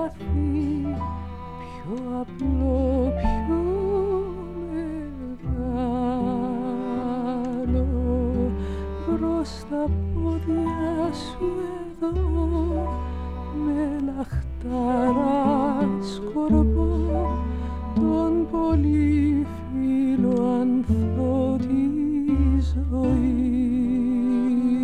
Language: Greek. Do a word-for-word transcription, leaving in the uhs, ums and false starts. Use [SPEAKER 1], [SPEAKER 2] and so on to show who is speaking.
[SPEAKER 1] χαθεί, πιο απλό, πιο μεγάλο, μπρος στα πόδια σου εδώ, με λαχτάρα σκορπώ τον πολύ